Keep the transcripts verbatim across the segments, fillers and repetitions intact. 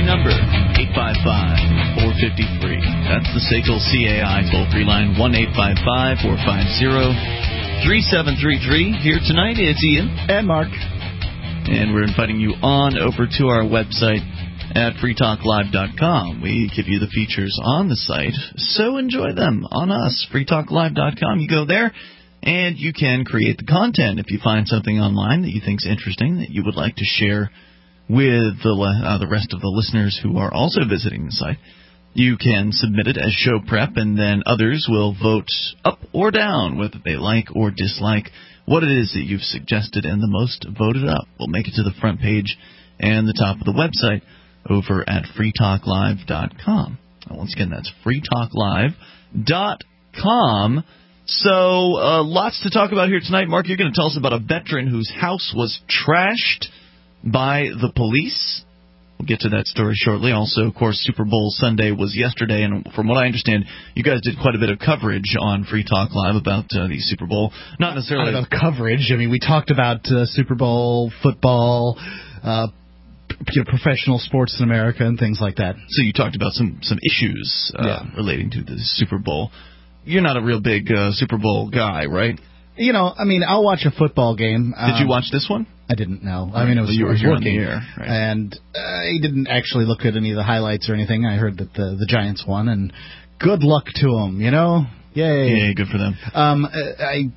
number, eight five five, four five three. That's the S A C L C A I toll-free line, one eight five five, four five zero, three seven three three. Here tonight is Ian. And Mark. And we're inviting you on over to our website at free talk live dot com. We give you the features on the site, so enjoy them on us, free talk live dot com. You go there, and you can create the content. If you find something online that you think is interesting that you would like to share with the uh, the rest of the listeners who are also visiting the site, you can submit it as show prep, and then others will vote up or down whether they like or dislike what it is that you've suggested, and the most voted up will make it to the front page and the top of the website over at free talk live dot com. Once again, that's free talk live dot com. So, uh, lots to talk about here tonight. Mark, you're going to tell us about a veteran whose house was trashed by the police. We'll get to that story shortly. Also, of course, Super Bowl Sunday was yesterday, and from what I understand, you guys did quite a bit of coverage on Free Talk Live about uh, the Super Bowl. Not necessarily Not about coverage. I mean, we talked about uh, Super Bowl, football, uh, you know, professional sports in America, and things like that. So you talked about some, some issues uh, yeah. relating to the Super Bowl. You're not a real big uh, Super Bowl guy, right? You know, I mean, I'll watch a football game. Did um, you watch this one? I didn't know. I mean, it was, well, you it was were working, on the air, right. And I didn't actually look at any of the highlights or anything. I heard that the the Giants won, and good luck to them. You know, yay! Yay, good for them. Um, I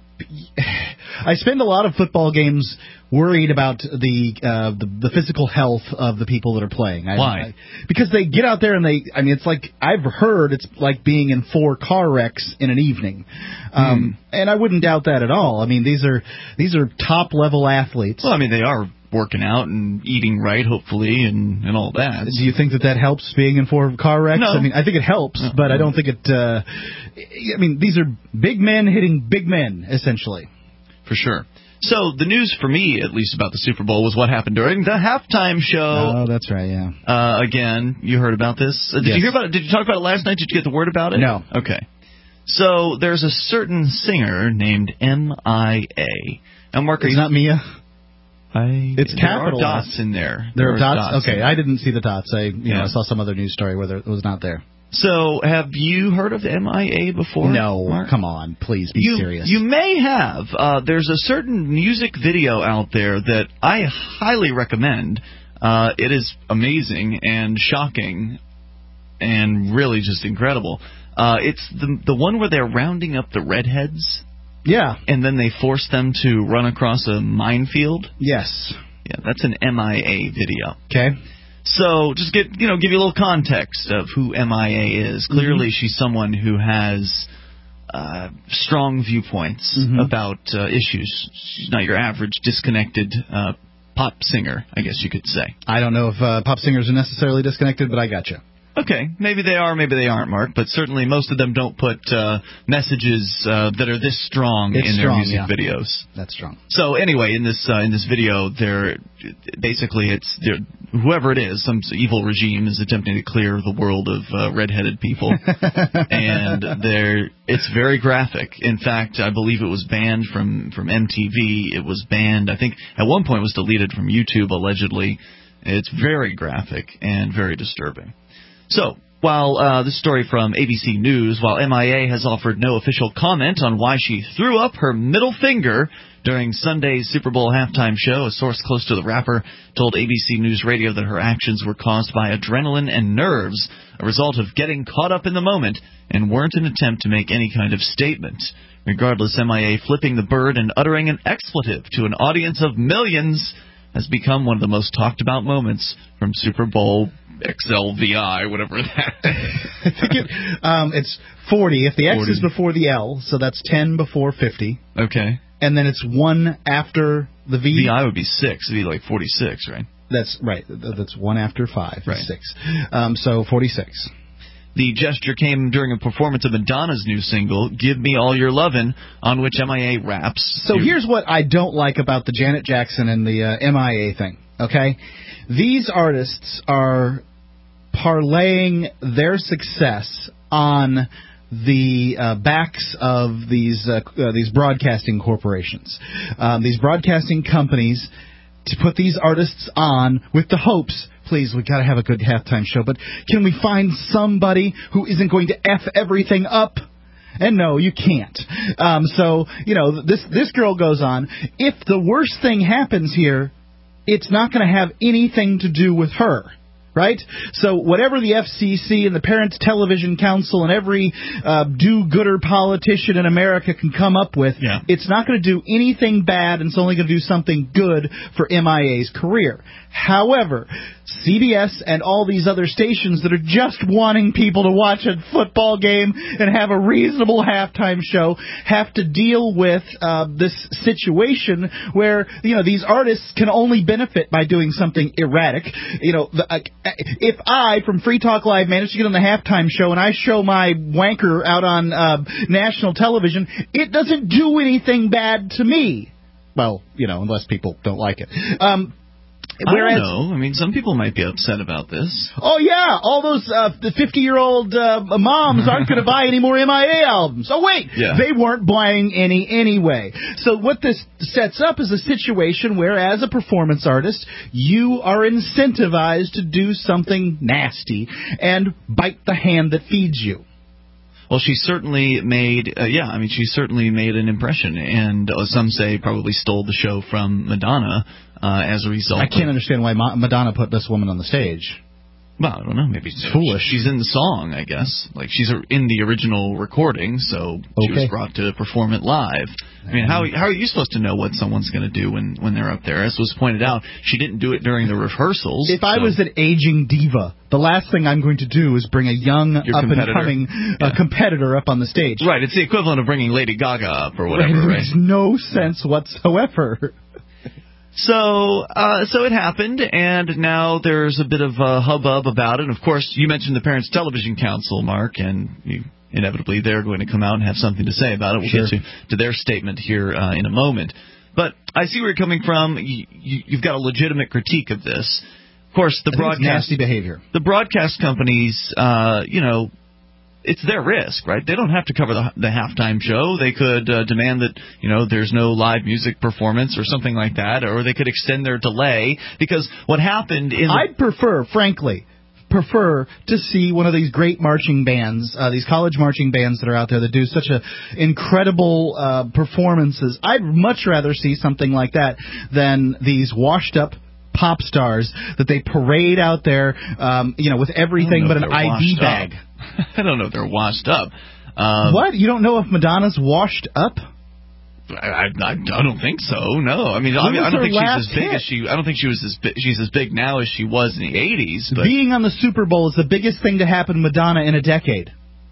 I spend a lot of football games worried about the uh, the, the physical health of the people that are playing. I, Why? I, because they get out there and they. I mean, it's like I've heard it's like being in four car wrecks in an evening, um, hmm. and I wouldn't doubt that at all. I mean, these are these are top level athletes. Well, I mean, they are working out and eating right, hopefully, and, and all that. Do you think that that helps being in four car wrecks? No. I mean, I think it helps, no. but I don't think it. Uh, I mean, these are big men hitting big men, essentially. For sure. So the news for me, at least, about the Super Bowl was what happened during the halftime show. Oh, that's right, yeah. Uh, again, you heard about this. Uh, did yes. you hear about it? Did you talk about it last night? Did you get the word about it? No. Okay. So there's a certain singer named M I A. And Mark, it's not Mia. I, it's there capitalized. Are dots in there. There, there are dots. dots okay, I didn't see the dots. I, you yeah. know, I saw some other news story where there, it was not there. So, have you heard of M I A before? No, Mark? Come on, please be you, serious. You may have. Uh, there's a certain music video out there that I highly recommend. Uh, it is amazing and shocking and really just incredible. Uh, it's the the one where they're rounding up the redheads. Yeah. And then they force them to run across a minefield. Yes. Yeah, that's an M I A video. Okay. So, just get you know, give you a little context of who M I A is. Clearly, mm-hmm. she's someone who has uh, strong viewpoints mm-hmm. about uh, issues. She's not your average disconnected uh, pop singer, I guess you could say. I don't know if uh, pop singers are necessarily disconnected, but I gotcha. Okay, maybe they are, maybe they aren't, Mark, but certainly most of them don't put uh, messages uh, that are this strong it's in their strong, music yeah. videos. That's strong. So anyway, in this uh, in this video, they're basically it's they're, whoever it is, some evil regime is attempting to clear the world of uh, redheaded people, and they're it's very graphic. In fact, I believe it was banned from from M T V. It was banned. I think at one point it was deleted from YouTube allegedly. It's very graphic and very disturbing. So, while uh, this story from A B C News, while M I A has offered no official comment on why she threw up her middle finger during Sunday's Super Bowl halftime show, a source close to the rapper told A B C News Radio that her actions were caused by adrenaline and nerves, a result of getting caught up in the moment, and weren't an attempt to make any kind of statement. Regardless, M I A flipping the bird and uttering an expletive to an audience of millions has become one of the most talked about moments from Super Bowl X L V I, whatever that I think it, um, it's forty. If the X forty is before the L, so that's ten before fifty. Okay. And then it's one after the V. V I would be six. It would be like forty-six, right? That's right. That's one after five. Right. Six. Um, so forty-six. The gesture came during a performance of Madonna's new single, Give Me All Your Lovin', on which M I A raps. So here's what I don't like about the Janet Jackson and the uh, M I A thing, okay? These artists are parlaying their success on the uh, backs of these uh, uh, these broadcasting corporations. Um, these broadcasting companies to put these artists on with the hopes, please, we got to have a good halftime show, but can we find somebody who isn't going to F everything up? And no, you can't. Um, so, you know, this this girl goes on. If the worst thing happens here, it's not going to have anything to do with her. Right? So whatever the F C C and the Parents Television Council and every uh, do-gooder politician in America can come up with, yeah. it's not going to do anything bad, and it's only going to do something good for M I A's career. However, C B S and all these other stations that are just wanting people to watch a football game and have a reasonable halftime show have to deal with uh, this situation where, you know, these artists can only benefit by doing something erratic. You know, the, uh, if I, from Free Talk Live, manage to get on the halftime show and I show my wanker out on uh, national television, it doesn't do anything bad to me. Well, you know, unless people don't like it. Um, Whereas, I don't know. I mean, some people might be upset about this. Oh, yeah. All those uh, the fifty-year-old uh, moms aren't going to buy any more M I A albums. Oh, wait. Yeah. They weren't buying any anyway. So what this sets up is a situation where, as a performance artist, you are incentivized to do something nasty and bite the hand that feeds you. Well, she certainly made, uh, yeah, I mean, she certainly made an impression, and uh, some say probably stole the show from Madonna uh, as a result. I can't of, understand why Ma- Madonna put this woman on the stage. Well, I don't know. Maybe it's foolish. She's in the song, I guess. Like, she's in the original recording, so she okay. was brought to perform it live. I mean, how how are you supposed to know what someone's going to do when, when they're up there? As was pointed out, she didn't do it during the rehearsals. If so. I was an aging diva, the last thing I'm going to do is bring a young, up-and-coming yeah. uh, competitor up on the stage. Right. It's the equivalent of bringing Lady Gaga up or whatever, right? right? It makes no sense whatsoever. So, uh, so it happened, and now there's a bit of a hubbub about it. Of course, you mentioned the Parents Television Council, Mark, and you, inevitably they're going to come out and have something to say about it. We'll sure. get to, to their statement here uh, in a moment. But I see where you're coming from. You, you, you've got a legitimate critique of this. Of course, the I broadcast think it's nasty behavior. The broadcast companies, uh, you know. It's their risk, right? They don't have to cover the, the halftime show. They could uh, demand that, you know, there's no live music performance or something like that, or they could extend their delay, because what happened in... I'd prefer, frankly, prefer to see one of these great marching bands, uh, these college marching bands that are out there that do such a incredible uh, performances. I'd much rather see something like that than these washed-up pop stars that they parade out there, um, you know, with everything but an I D bag. Up. I don't know if they're washed up. Um, what? You don't know if Madonna's washed up? I, I, I don't think so. No, I mean, I, mean, I don't think she's as big hit? as she. I don't think she was as bi- she's as big now as she was in the eighties. But being on the Super Bowl is the biggest thing to happen to Madonna in a decade.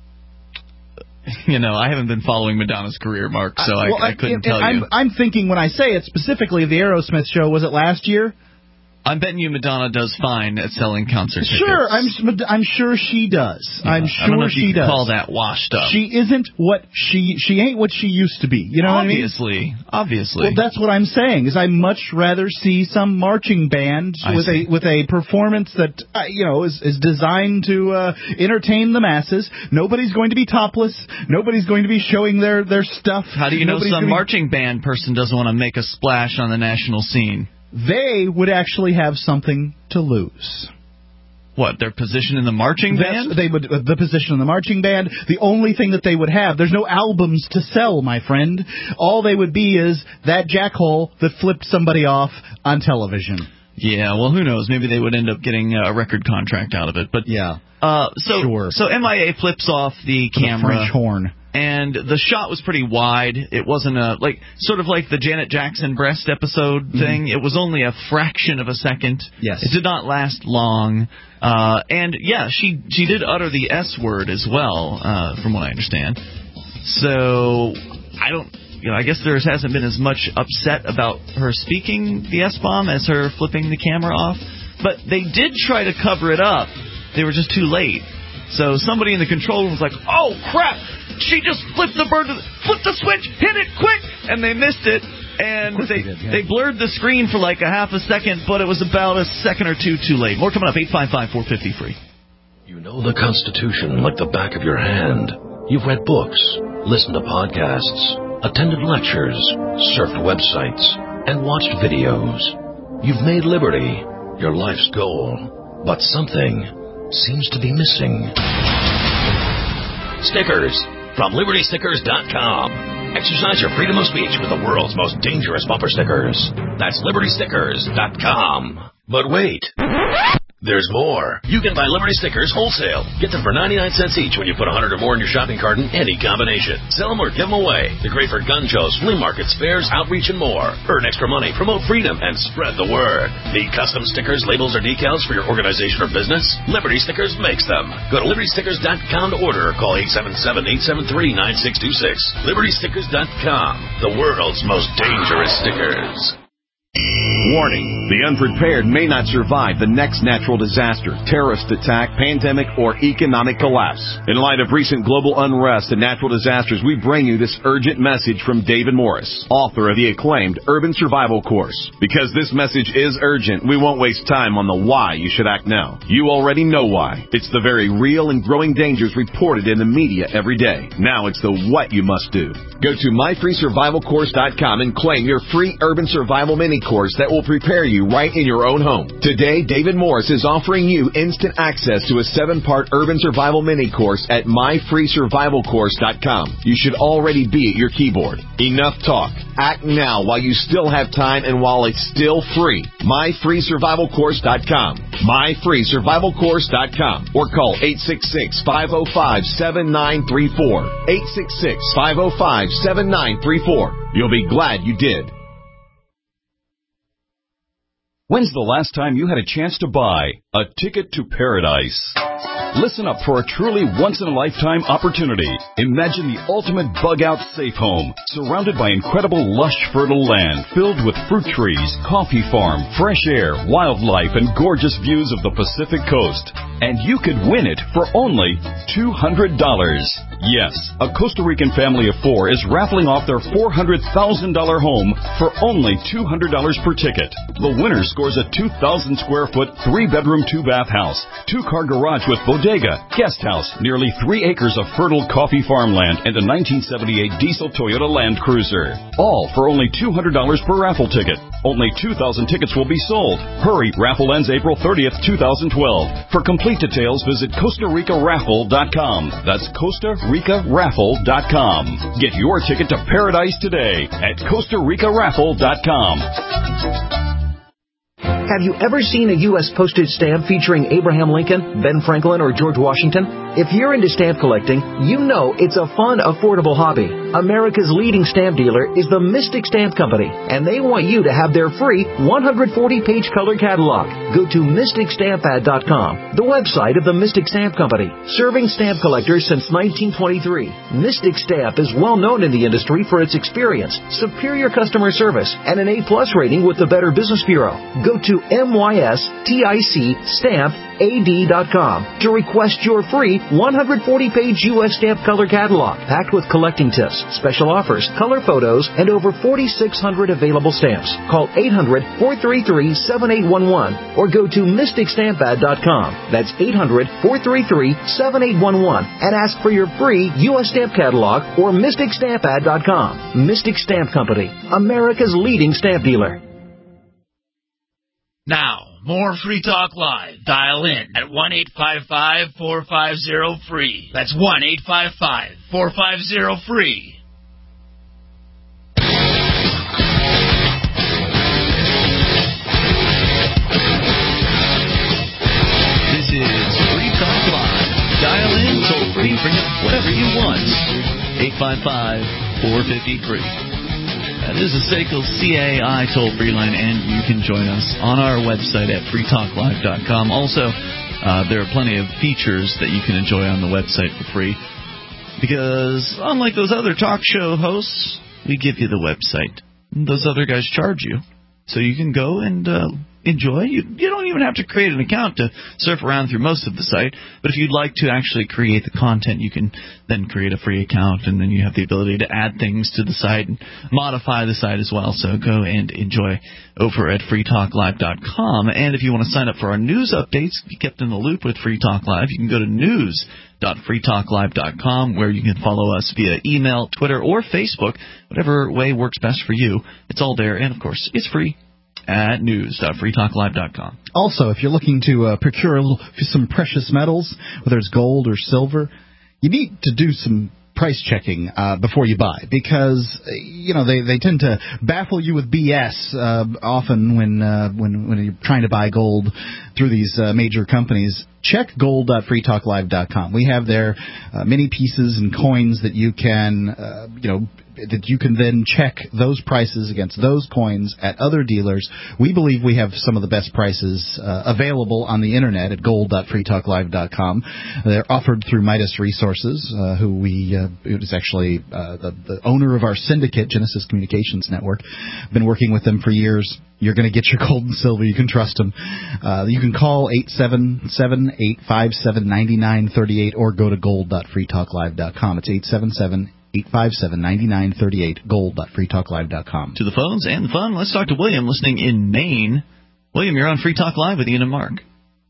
You know, I haven't been following Madonna's career, Mark, so I, well, I couldn't I, tell I'm, you. I'm thinking when I say it specifically of the Aerosmith show. Was it last year? I'm betting you Madonna does fine at selling concert tickets. Sure, I'm I'm sure she does. Yeah, I'm sure I don't know if she you does. Call that washed up. She isn't what she she ain't what she used to be. You know obviously, what I mean? Obviously, Well, that's what I'm saying. Is I much rather see some marching band I with see. a with a performance that uh, you know is is designed to uh, entertain the masses. Nobody's going to be topless. Nobody's going to be showing their their stuff. How do you know Nobody's some be... marching band person doesn't want to make a splash on the national scene? They would actually have something to lose. What, their position in the marching That's, band? They would uh, the position in the marching band. The only thing that they would have, there's no albums to sell, my friend. All they would be is that jackhole that flipped somebody off on television. Yeah, well, who knows? Maybe they would end up getting a record contract out of it. But yeah, uh, so sure. so M I A flips off the camera. The French horn. And the shot was pretty wide. It wasn't a, like, sort of like the Janet Jackson breast episode thing. Mm-hmm. It was only a fraction of a second. Yes. It did not last long. Uh, and, yeah, she she did utter the S word as well, uh, from what I understand. So, I don't, you know, I guess there hasn't been as much upset about her speaking the S-bomb as her flipping the camera off. But they did try to cover it up. They were just too late. So somebody in the control room was like, oh, crap, she just flipped the bird, flipped the switch, hit it quick, and they missed it. And they, they, did, yeah. they blurred the screen for like a half a second, but it was about a second or two too late. More coming up, eight five five, four five zero, free. You know the Constitution like the back of your hand. You've read books, listened to podcasts, attended lectures, surfed websites, and watched videos. You've made liberty your life's goal, but something seems to be missing. Stickers from Liberty Stickers dot com. Exercise your freedom of speech with the world's most dangerous bumper stickers. That's Liberty Stickers dot com. But wait. There's more. You can buy Liberty stickers wholesale. Get them for ninety-nine cents each when you put one hundred or more in your shopping cart in any combination. Sell them or give them away. They're great for gun shows, flea markets, fairs, outreach, and more. Earn extra money, promote freedom, and spread the word. Need custom stickers, labels, or decals for your organization or business? Liberty Stickers makes them. Go to Liberty Stickers dot com to order or call eight seven seven, eight seven three, nine six two six. Liberty Stickers dot com. The world's most dangerous stickers. Warning, the unprepared may not survive the next natural disaster, terrorist attack, pandemic, or economic collapse. In light of recent global unrest and natural disasters, we bring you this urgent message from David Morris, author of the acclaimed Urban Survival Course. Because this message is urgent, we won't waste time on the why you should act now. You already know why. It's the very real and growing dangers reported in the media every day. Now it's the what you must do. Go to my free survival course dot com and claim your free Urban Survival Mini Course that will prepare you right in your own home. Today, David Morris is offering you instant access to a seven-part Urban Survival Mini Course at my free survival course dot com. You should already be at your keyboard. Enough talk. Act now while you still have time and while it's still free. my free survival course dot com. my free survival course dot com. Or call eight six six, five oh five, seven nine three four. eight six six, five oh five, seven nine three four. You'll be glad you did. When's the last time you had a chance to buy a ticket to paradise? Listen up for a truly once-in-a-lifetime opportunity. Imagine the ultimate bug-out safe home, surrounded by incredible lush, fertile land filled with fruit trees, coffee farm, fresh air, wildlife, and gorgeous views of the Pacific coast. And you could win it for only two hundred dollars. Yes, a Costa Rican family of four is raffling off their four hundred thousand dollars home for only two hundred dollars per ticket. The winner scores a two thousand square foot, three-bedroom, two-bath house, two-car garage with bodega, guest house, nearly three acres of fertile coffee farmland, and a nineteen seventy-eight diesel Toyota Land Cruiser. All for only two hundred dollars per raffle ticket. Only two thousand tickets will be sold. Hurry, raffle ends April thirtieth, two thousand twelve. For complete details, visit Costa Rica Raffle dot com. That's Costa Rica Raffle dot com. Get your ticket to paradise today at Costa Rica Raffle dot com. Have you ever seen a U S postage stamp featuring Abraham Lincoln, Ben Franklin, or George Washington? If you're into stamp collecting, you know it's a fun, affordable hobby. America's leading stamp dealer is the Mystic Stamp Company, and they want you to have their free one hundred forty page color catalog. Go to mystic stamp ad dot com, the website of the Mystic Stamp Company, serving stamp collectors since nineteen twenty-three. Mystic Stamp is well known in the industry for its experience, superior customer service, and an A plus rating with the Better Business Bureau. Go to M Y S T I C stamp A D dot com to request your free one hundred forty page U S stamp color catalog, packed with collecting tips, special offers, color photos, and over forty-six hundred available stamps. Call eight hundred, four three three, seven eight one one or go to mystic stamp ad dot com. That's eight hundred, four three three, seven eight one one and ask for your free U S stamp catalog or mystic stamp ad dot com. Mystic Stamp Company, America's leading stamp dealer. Now, more Free Talk Live. Dial in at one eight five five, four five zero, free. That's one eight five five, four five zero, free. This is Free Talk Live. Dial in, toll free, bring up whatever you want. eight five five, four five zero, free. That is a S A C L C A I toll-free line, and you can join us on our website at free talk live dot com. Also, uh, there are plenty of features that you can enjoy on the website for free, because unlike those other talk show hosts, we give you the website. Those other guys charge you, so you can go and uh, enjoy. You, you don't even have to create an account to surf around through most of the site, but if you'd like to actually create the content, you can then create a free account, and then you have the ability to add things to the site and modify the site as well. So go and enjoy over at free talk live dot com. And if you want to sign up for our news updates, be kept in the loop with Free Talk Live, you can go to news dot free talk live dot com, where you can follow us via email, Twitter, or Facebook, whatever way works best for you. It's all there, and of course, it's free. at news dot free talk live dot com. Also, if you're looking to uh, procure a little, some precious metals, whether it's gold or silver, you need to do some price checking uh, before you buy, because you know they, they tend to baffle you with B S uh, often when uh, when when you're trying to buy gold through these uh, major companies. Check gold dot free talk live dot com. We have there uh, many pieces and coins that you can uh, you know that you can then check those prices against those coins at other dealers. We believe we have some of the best prices uh, available on the internet at gold dot free talk live dot com. They're offered through Midas Resources, uh, who we uh, it is actually uh, the, the owner of our syndicate, Genesis Communications Network. Been working with them for years. You're going to get your gold and silver. You can trust them. Uh, you can call eight seven seven, eight five seven, nine nine three eight or go to gold dot free talk live dot com. It's eight seven seven, eight five seven, nine nine three eight, gold dot free talk live dot com. To the phones and the fun, let's talk to William, listening in Maine. William, you're on Free Talk Live with Ian and Mark.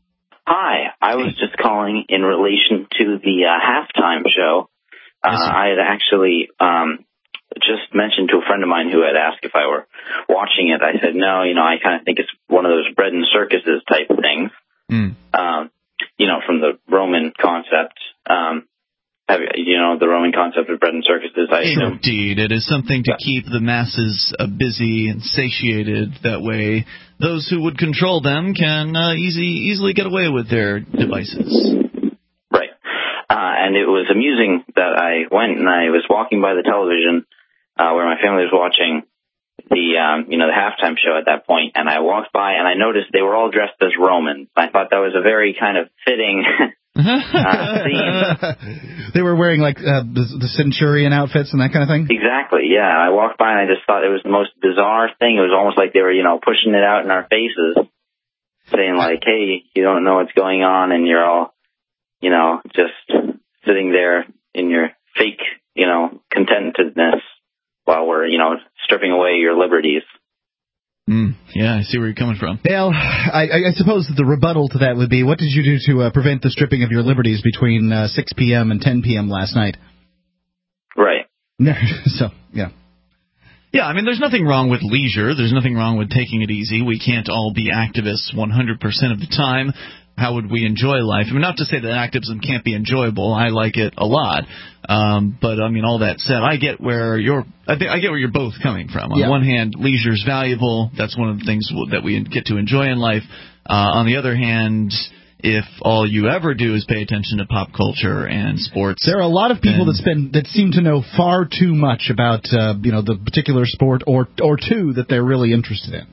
Hi. I was just calling in relation to the uh, halftime show. Uh, yes, I had actually um, just mentioned to a friend of mine who had asked if I were watching it. I said, no, you know, I kind of think it's one of those bread and circuses type things, mm. um, you know, from the Roman concept. Um, have, you know, the Roman concept of bread and circuses, I assume. Indeed. It is something to keep the masses uh, busy and satiated. That way those who would control them can uh, easy, easily get away with their devices. Right. Uh, and it was amusing that I went and I was walking by the television uh, where my family was watching the, um, you know, the halftime show at that point, and I walked by and I noticed they were all dressed as Romans. I thought that was a very kind of fitting uh, scene. They were wearing, like, uh, the, the centurion outfits and that kind of thing? Exactly, yeah. I walked by and I just thought it was the most bizarre thing. It was almost like they were, you know, pushing it out in our faces, saying, like, hey, you don't know what's going on, and you're all, you know, just sitting there in your fake, you know, contentedness while we're, you know, stripping away your liberties. Mm, yeah, I see where you're coming from. Well, I, I suppose that the rebuttal to that would be, what did you do to uh, prevent the stripping of your liberties between uh, six p.m. and ten p.m. last night? Right. So, yeah. Yeah, I mean, there's nothing wrong with leisure. There's nothing wrong with taking it easy. We can't all be activists one hundred percent of the time. How would we enjoy life? I mean, not to say that activism can't be enjoyable. I like it a lot. Um, but, I mean, all that said, I get where you're I, think, I get where you're both coming from. On yeah. one hand, leisure is valuable. That's one of the things that we get to enjoy in life. Uh, on the other hand, if all you ever do is pay attention to pop culture and sports, there are a lot of people that spend that seem to know far too much about uh, you know the particular sport or or two that they're really interested in.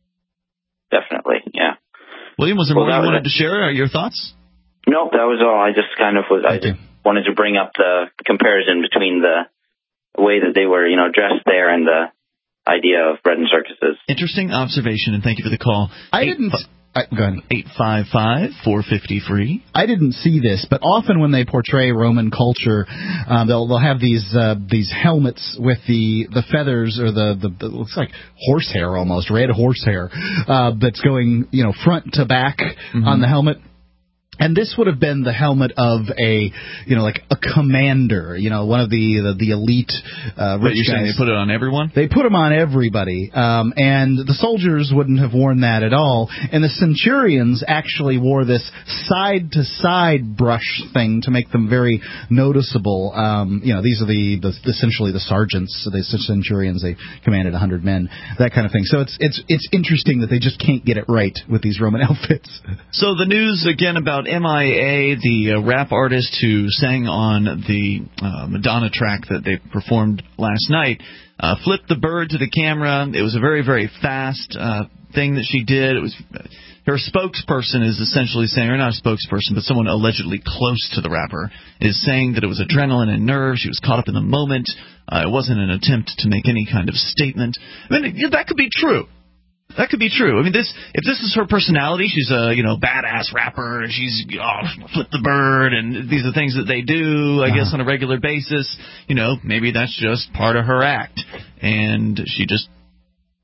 Definitely, yeah. William, was there well, more you wanted to share? Your thoughts? No, that was all. I just kind of was. Thank I just you. wanted to bring up the comparison between the way that they were, you know, dressed there and the idea of bread and circuses. Interesting observation, and thank you for the call. I Eight, didn't. I, go ahead. eight five five, four five zero, free. I didn't see this, but often when they portray Roman culture, um, they'll they'll have these uh, these helmets with the, the feathers or the, the, the looks like horsehair almost, red horsehair, uh, that's going, you know, front to back mm-hmm. on the helmet. And this would have been the helmet of a, you know, like a commander, you know, one of the the, the elite uh, rich What, you're guys. saying they put it on everyone? They put them on everybody, um, and the soldiers wouldn't have worn that at all. And the centurions actually wore this side-to-side brush thing to make them very noticeable. Um, you know, these are the, the essentially the sergeants, the centurions. They commanded a hundred men, that kind of thing. So it's it's it's interesting that they just can't get it right with these Roman outfits. So the news again about M I A, the uh, rap artist who sang on the uh, Madonna track that they performed last night, uh, flipped the bird to the camera. It was a very, very fast uh, thing that she did. It was her spokesperson is essentially saying, or not a spokesperson, but someone allegedly close to the rapper, is saying that it was adrenaline and nerves. She was caught up in the moment. Uh, it wasn't an attempt to make any kind of statement. I mean, that could be true. That could be true. I mean, this if this is her personality, she's a, you know, badass rapper, and she's, oh, flip the bird, and these are things that they do, I uh-huh. guess, on a regular basis. You know, maybe that's just part of her act, and she just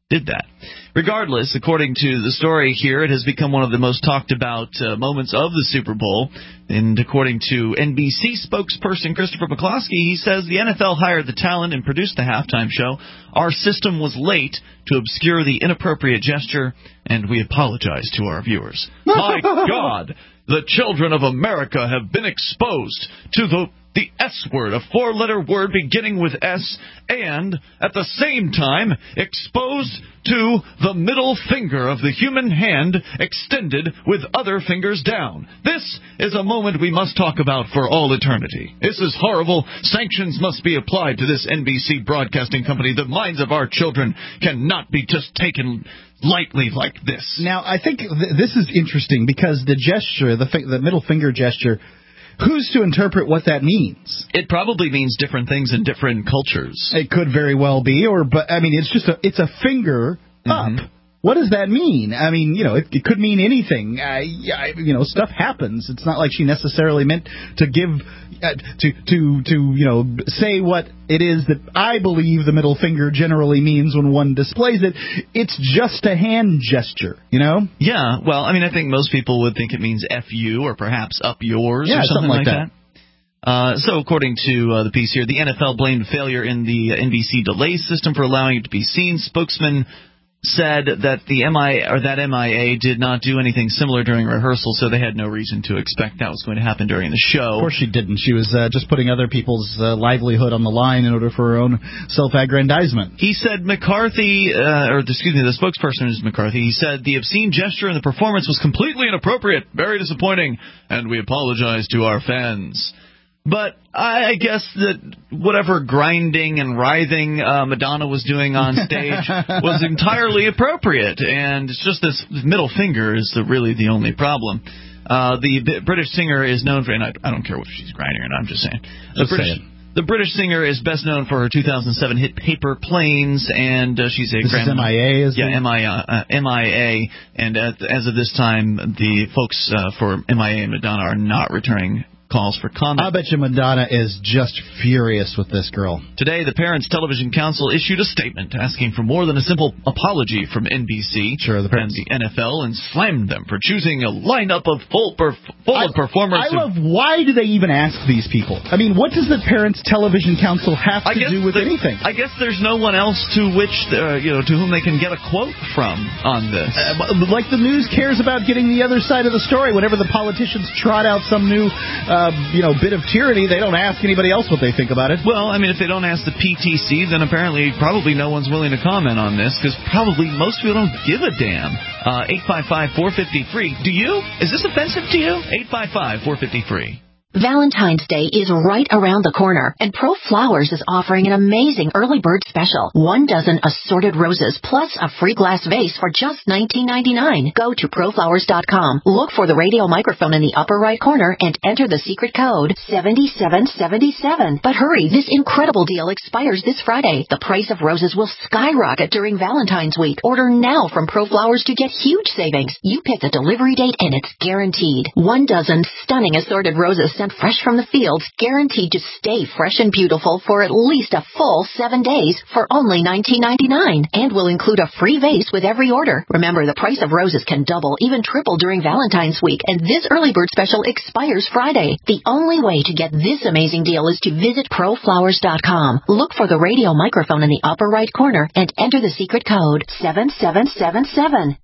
did that. Regardless, according to the story here, it has become one of the most talked about uh, moments of the Super Bowl. And according to N B C spokesperson Christopher McCloskey, he says the N F L hired the talent and produced the halftime show. Our system was late to obscure the inappropriate gesture, and we apologize to our viewers. My God, the children of America have been exposed to the the S word, a four-letter word beginning with S, and, at the same time, exposed to the middle finger of the human hand extended with other fingers down. This is a moment we must talk about for all eternity. This is horrible. Sanctions must be applied to this N B C broadcasting company. The minds of our children cannot be just taken lightly like this. Now, I think th- this is interesting because the gesture, the, fi- the middle finger gesture, who's to interpret what that means? It probably means different things in different cultures. It could very well be, or but I mean, it's just a it's a finger up. Mm-hmm. What does that mean? I mean, you know, it, it could mean anything. I, I, you know, stuff happens. It's not like she necessarily meant to give uh, to to to you know say what it is that I believe the middle finger generally means when one displays it. It's just a hand gesture, you know? Yeah. Well, I mean, I think most people would think it means F you or perhaps up yours yeah, or something, something like like that. that. Uh, so according to uh, the piece here, the N F L blamed failure in the N B C delay system for allowing it to be seen. Spokesman said that the M I or that M I A did not do anything similar during rehearsal, so they had no reason to expect that was going to happen during the show. Of course she didn't. She was uh, just putting other people's uh, livelihood on the line in order for her own self-aggrandizement. He said McCarthy, uh, or excuse me, the spokesperson is McCarthy. He said the obscene gesture in the performance was completely inappropriate, very disappointing, and we apologize to our fans. But I guess that whatever grinding and writhing uh, Madonna was doing on stage was entirely appropriate, and it's just this middle finger is the, really the only problem. Uh, the B- British singer is known for, and I, I don't care if she's grinding or not, I'm just saying. The Just British, saying. The British singer is best known for her two thousand seven hit Paper Planes, and uh, she's a This Grammy. is M I A, is Yeah, it? M I A, uh, M I A, and at, as of this time, the folks uh, for M I A and Madonna are not returning calls for comment. I bet you Madonna is just furious with this girl. Today, the Parents Television Council issued a statement asking for more than a simple apology from N B C sure, the and the N F L, and slammed them for choosing a lineup of full, perf- full I, of performers. I who, love, why do they even ask these people? I mean, what does the Parents Television Council have to do with the, anything? I guess there's no one else to which, uh, you know, to whom they can get a quote from on this. Uh, like the news cares about getting the other side of the story. Whenever the politicians trot out some new, uh, you know, bit of tyranny, they don't ask anybody else what they think about it. Well, I mean, if they don't ask the P T C, then apparently probably no one's willing to comment on this, because probably most people don't give a damn. Uh, eight five five, four five zero, free. Do you? Is this offensive to you? eight five five, four five zero, free. Valentine's Day is right around the corner, and Pro Flowers is offering an amazing early bird special. One dozen assorted roses plus a free glass vase for just nineteen ninety-nine. Go to pro flowers dot com, look for the radio microphone in the upper right corner, and enter the secret code seven seven seven seven. But hurry, this incredible deal expires this Friday. The price of roses will skyrocket during Valentine's week. Order now from Pro Flowers to get huge savings. You pick the delivery date and it's guaranteed. One dozen stunning assorted roses sent fresh from the fields, guaranteed to stay fresh and beautiful for at least a full seven days for only nineteen ninety-nine, and will include a free vase with every order. Remember, the price of roses can double, even triple during Valentine's week, and this early bird special expires Friday. The only way to get this amazing deal is to visit pro flowers dot com. Look for the radio microphone in the upper right corner and enter the secret code seven seven seven seven.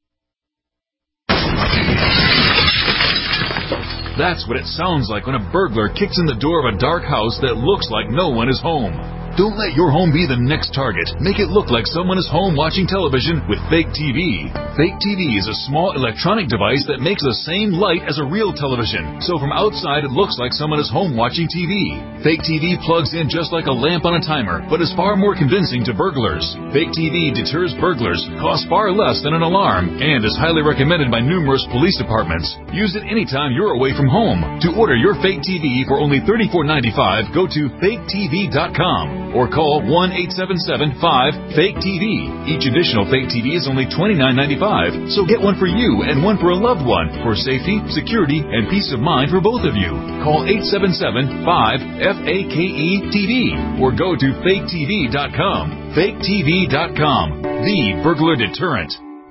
That's what it sounds like when a burglar kicks in the door of a dark house that looks like no one is home. Don't let your home be the next target. Make it look like someone is home watching television with Fake T V. Fake T V is a small electronic device that makes the same light as a real television. So from outside, it looks like someone is home watching T V. Fake T V plugs in just like a lamp on a timer, but is far more convincing to burglars. Fake T V deters burglars, costs far less than an alarm, and is highly recommended by numerous police departments. Use it anytime you're away from home. To order your Fake T V for only thirty-four ninety-five, go to fake t v dot com. or call one eight seven seven five fake T V. Each additional fake T V is only twenty-nine ninety-five, so get one for you and one for a loved one for safety, security, and peace of mind for both of you. Call eight seven seven five F A K E T V or go to fake T V dot com. fake T V dot com, the burglar deterrent.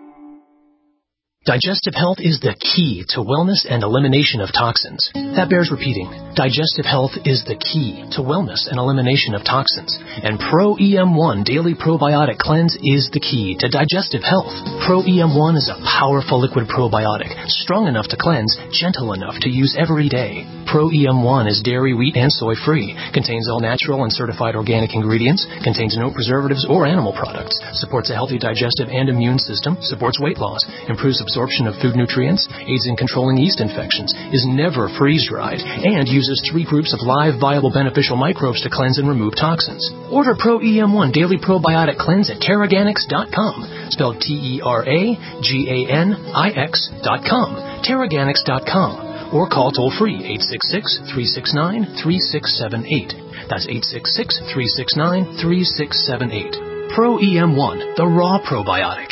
Digestive health is the key to wellness and elimination of toxins. That bears repeating. Digestive health is the key to wellness and elimination of toxins. And Pro E M one Daily Probiotic Cleanse is the key to digestive health. Pro E M one is a powerful liquid probiotic, strong enough to cleanse, gentle enough to use every day. Pro E M one is dairy, wheat, and soy free, contains all natural and certified organic ingredients, contains no preservatives or animal products, supports a healthy digestive and immune system, supports weight loss, improves absorption of food nutrients, aids in controlling yeast infections, is never freeze-dried, and uses three groups of live, viable, beneficial microbes to cleanse and remove toxins. Order Pro E M one Daily Probiotic Cleanse at Terraganix dot com, spelled T E R A G A N I X dot com, Terraganix dot com, or call toll-free eight six six, three six nine, three six seven eight. That's eight six six, three six nine, three six seven eight. Pro E M one, the raw probiotic.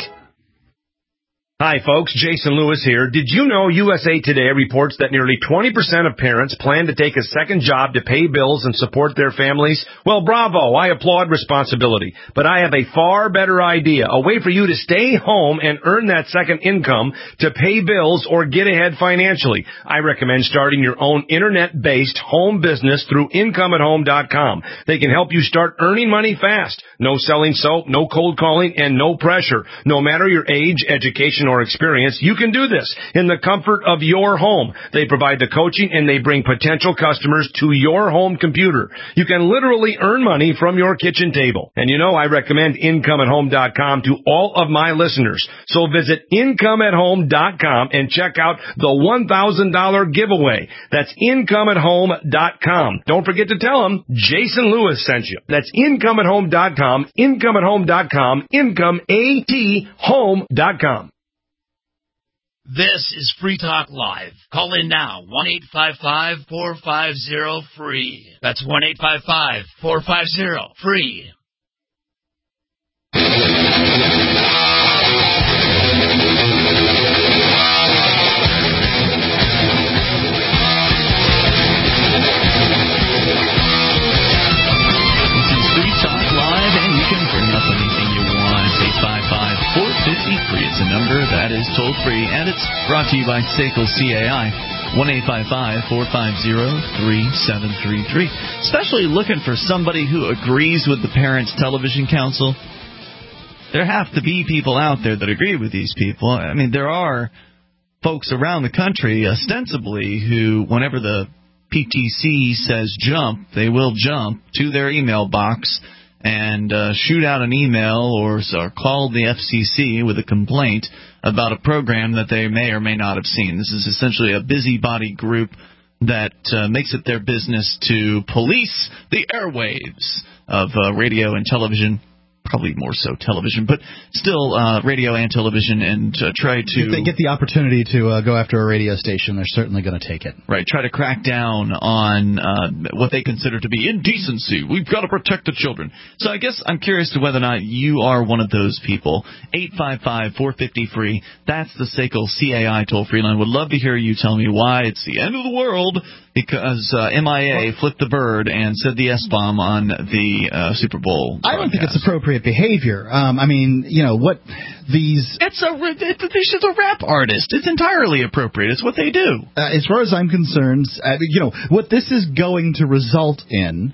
Hi, folks. Jason Lewis here. Did you know U S A Today reports that nearly twenty percent of parents plan to take a second job to pay bills and support their families? Well, bravo. I applaud responsibility. But I have a far better idea, a way for you to stay home and earn that second income to pay bills or get ahead financially. I recommend starting your own internet-based home business through income at home dot com. They can help you start earning money fast. No selling soap, no cold calling, and no pressure. No matter your age, education, or experience, you can do this in the comfort of your home. They provide the coaching and they bring potential customers to your home computer. You can literally earn money from your kitchen table. And you know I recommend income at home dot com to all of my listeners. So visit income at home dot com and check out the one thousand dollars giveaway. That's income at home dot com. Don't forget to tell them Jason Lewis sent you. That's income at home dot com, income at home dot com, income at home dot com. This is Free Talk Live. Call in now, one eight five five, four five zero, free. That's one eight five five, four five zero, free. This is Free Talk Live, and you can bring up anything you want. eight five five, four five zero, free. It's a number that is toll-free, and it's brought to you by S A C L C A I, one eight five five, four five zero, three seven three three. Especially looking for somebody who agrees with the Parents Television Council. There have to be people out there that agree with these people. I mean, there are folks around the country, ostensibly, who, whenever the P T C says jump, they will jump to their email box and uh, shoot out an email or, or call the F C C with a complaint about a program that they may or may not have seen. This is essentially a busybody group that uh, makes it their business to police the airwaves of uh, radio and television. Probably more so television, but still uh, radio and television, and uh, try to... If they get the opportunity to uh, go after a radio station, they're certainly going to take it. Right, try to crack down on uh, what they consider to be indecency. We've got to protect the children. So I guess I'm curious to whether or not you are one of those people. eight five five, four five zero, free. That's the S A C L C A I toll-free line. Would love to hear you tell me why it's the end of the world, because uh, M I A flipped the bird and said the S-bomb on the uh, Super Bowl broadcast. I don't think it's appropriate behavior. Um, I mean, you know, what these... It's a, it's a rap artist. It's entirely appropriate. It's what they do. Uh, as far as I'm concerned, uh, you know, what this is going to result in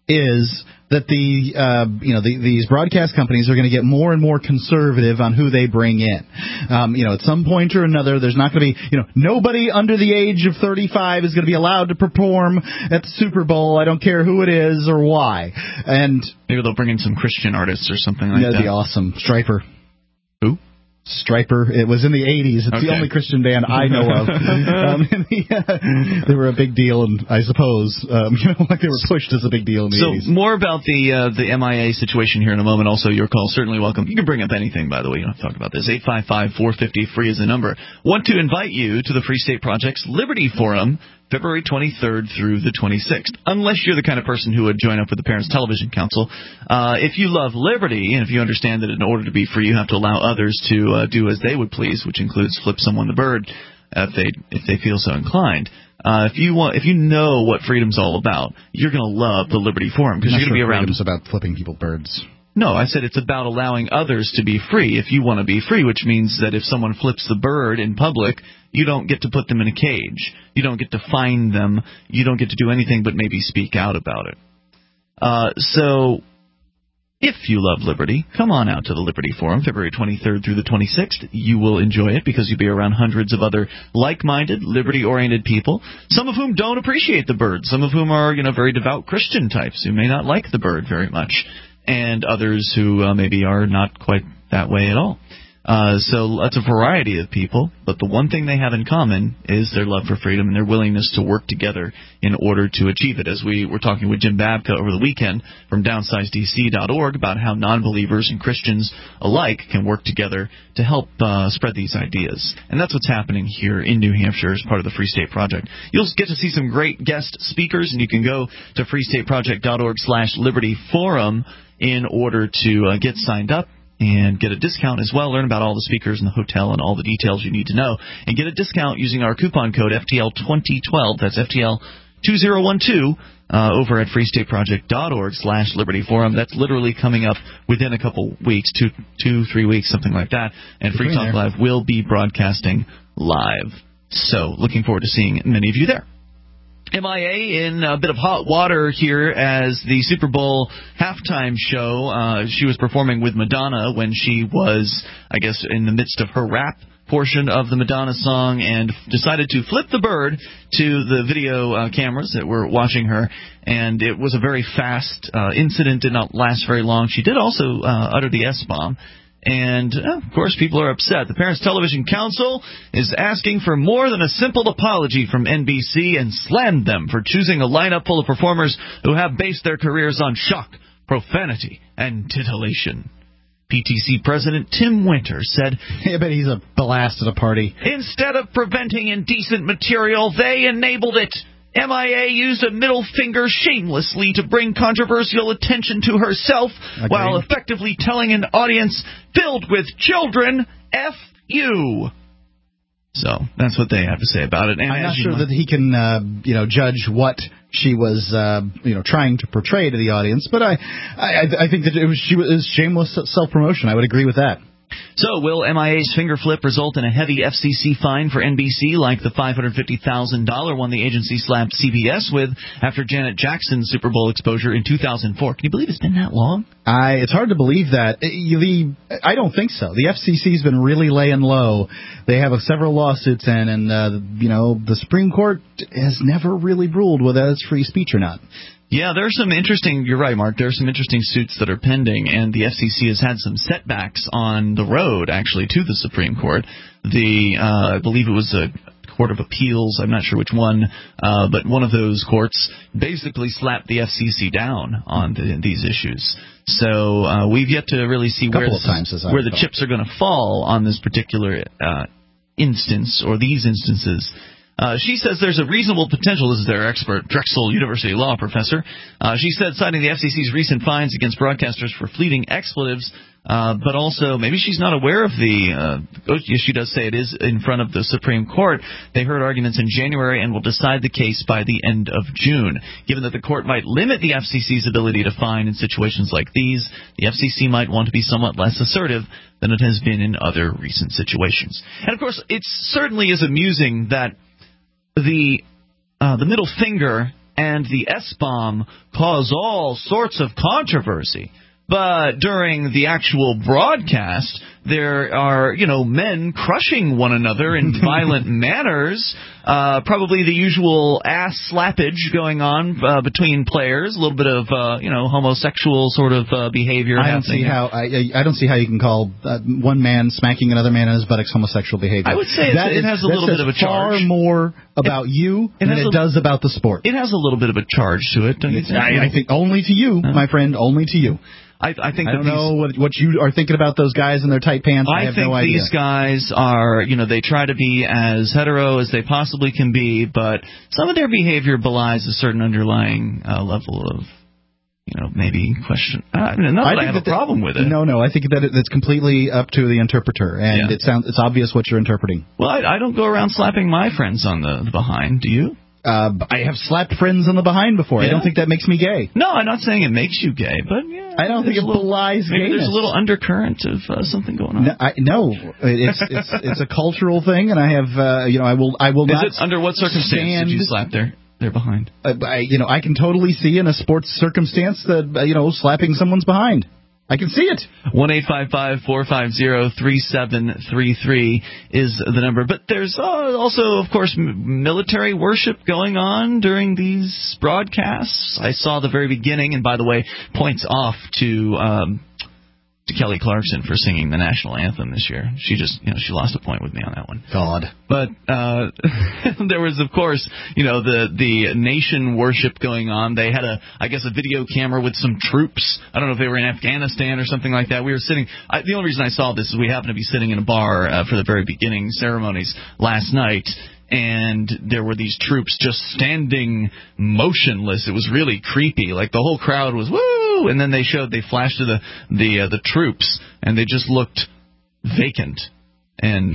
is that the uh, you know the, these broadcast companies are going to get more and more conservative on who they bring in. Um, you know, at some point or another, there's not going to be you know nobody under the age of thirty-five is going to be allowed to perform at the Super Bowl. I don't care who it is or why. And maybe they'll bring in some Christian artists or something like that'd that. That'd be awesome. Stryper. Who? Stryper. It was in the eighties. It's okay. the only Christian band I know of. um, and the, uh, they were a big deal, and I suppose, um, you know, like they were pushed as a big deal in the so eighties. So more about the uh, the M I A situation here in a moment. Also, your call certainly welcome. You can bring up anything, by the way. You don't have to talk about this. eight five five, four five zero, free is the number. Want to invite you to the Free State Project's Liberty Forum, February twenty-third through the twenty-sixth. Unless you're the kind of person who would join up with the Parents Television Council. Uh, if you love liberty, and if you understand that in order to be free, you have to allow others to uh, do as they would please, which includes flip someone the bird uh, if they if they feel so inclined. Uh, if you want, if you know what freedom's all about, you're going to love the Liberty Forum because you're going to sure be around. Freedom's about flipping people birds. No, I said it's about allowing others to be free if you want to be free, which means that if someone flips the bird in public, you don't get to put them in a cage. You don't get to fine them. You don't get to do anything but maybe speak out about it. Uh, so if you love liberty, come on out to the Liberty Forum, February twenty-third through the twenty-sixth. You will enjoy it because you'll be around hundreds of other like-minded, liberty-oriented people, some of whom don't appreciate the bird, some of whom are, you know, very devout Christian types who may not like the bird very much, and others who uh, maybe are not quite that way at all. Uh, so that's a variety of people, but the one thing they have in common is their love for freedom and their willingness to work together in order to achieve it. As we were talking with Jim Babka over the weekend from downsize D C dot org about how non-believers and Christians alike can work together to help uh, spread these ideas. And that's what's happening here in New Hampshire as part of the Free State Project. You'll get to see some great guest speakers, and you can go to free state project dot org slash liberty forum in order to uh, get signed up and get a discount as well. Learn about all the speakers and the hotel and all the details you need to know. And get a discount using our coupon code F T L twenty twelve. That's F T L two thousand twelve uh, over at free state project dot org slash liberty forum. That's literally coming up within a couple weeks, two, two, three weeks, something like that. And Free Talk Live will be broadcasting live. So looking forward to seeing many of you there. M I A in a bit of hot water here as the Super Bowl halftime show. Uh, she was performing with Madonna when she was, I guess, in the midst of her rap portion of the Madonna song and decided to flip the bird to the video uh, cameras that were watching her. And it was a very fast uh, incident, did not last very long. She did also uh, utter the S-bomb. And, uh, of course, people are upset. The Parents Television Council is asking for more than a simple apology from N B C and slammed them for choosing a lineup full of performers who have based their careers on shock, profanity, and titillation. P T C President Tim Winter said, I bet he's a blast at a party. Instead of preventing indecent material, they enabled it. M I A used a middle finger shamelessly to bring controversial attention to herself Agreed. While effectively telling an audience filled with children, F you. So that's what they have to say about it. And I'm not sure that he can, uh, you know, judge what she was, uh, you know, trying to portray to the audience. But I, I, I think that it was she was shameless self-promotion. I would agree with that. So, will M I A's finger flip result in a heavy F C C fine for N B C like the five hundred fifty thousand dollars one the agency slapped C B S with after Janet Jackson's Super Bowl exposure in two thousand four? Can you believe it's been that long? I, it's hard to believe that. The I don't think so. The F C C's been really laying low. They have a, several lawsuits in, and, uh, you know, the Supreme Court has never really ruled whether it's free speech or not. Yeah, there's some interesting, you're right, Mark, there are some interesting suits that are pending, and the F C C has had some setbacks on the road, actually, to the Supreme Court. The, uh, I believe it was a Court of Appeals, I'm not sure which one, uh, but one of those courts basically slapped the F C C down on the, these issues. So uh, we've yet to really see where, this, times, where the chips are going to fall on this particular uh, instance, or these instances. Uh, she says there's a reasonable potential. This is their expert, Drexel University law professor. Uh, she said, citing the F C C's recent fines against broadcasters for fleeting expletives, uh, but also maybe she's not aware of the, uh, she does say it is in front of the Supreme Court. They heard arguments in January and will decide the case by the end of June. Given that the court might limit the F C C's ability to fine in situations like these, the F C C might want to be somewhat less assertive than it has been in other recent situations. And, of course, it certainly is amusing that The uh, the middle finger and the S-bomb cause all sorts of controversy. But during the actual broadcast, there are, you know, men crushing one another in violent manners. Uh, probably the usual ass slappage going on uh, between players. A little bit of, uh, you know, homosexual sort of uh, behavior. I don't happening. see how I, I don't see how you can call uh, one man smacking another man in his buttocks homosexual behavior. I would say that it is, has a little bit of a charge. Far more about it, you it than it a, does about the sport. It has a little bit of a charge to it, don't you think? I, I think only to you, uh, my friend, only to you. I, I think I that don't know what, what you are thinking about those guys in their tight pants. I, I have think no idea. these guys are, you know, they try to be as hetero as they possibly can be, but some of their behavior belies a certain underlying uh, level of, you know, maybe question. I mean, not that I, I have a problem with it. No, no, I think that it, it's completely up to the interpreter, and yeah. it sounds it's obvious what you're interpreting. Well, I, I don't go around slapping my friends on the, the behind. Do you? Uh, I have slapped friends on the behind before. Yeah. I don't think that makes me gay. No, I'm not saying it makes you gay, but yeah, I don't think it little, belies maybe gayness. There's a little undercurrent of uh, something going on. No, I, no. it's it's it's a cultural thing, and I have uh, you know I will I will Is not. It, under what circumstance stand, did you slap their their behind? Uh, I, you know, I can totally see in a sports circumstance that uh, you know slapping someone's behind. I can see it. one eight five five, four five zero, three seven three three is the number. But there's uh, also, of course, m- military worship going on during these broadcasts. I saw the very beginning, and by the way, points off to um, to Kelly Clarkson for singing the national anthem this year. She just, you know, she lost a point with me on that one. God. But uh, there was, of course, you know, the the nation worship going on. They had a, I guess, a video camera with some troops. I don't know if they were in Afghanistan or something like that. We were sitting. I, the only reason I saw this is we happened to be sitting in a bar uh, for the very beginning ceremonies last night. And there were these troops just standing motionless. It was really creepy. Like the whole crowd was woo, and then they showed they flashed to the the uh, the troops, and they just looked vacant. And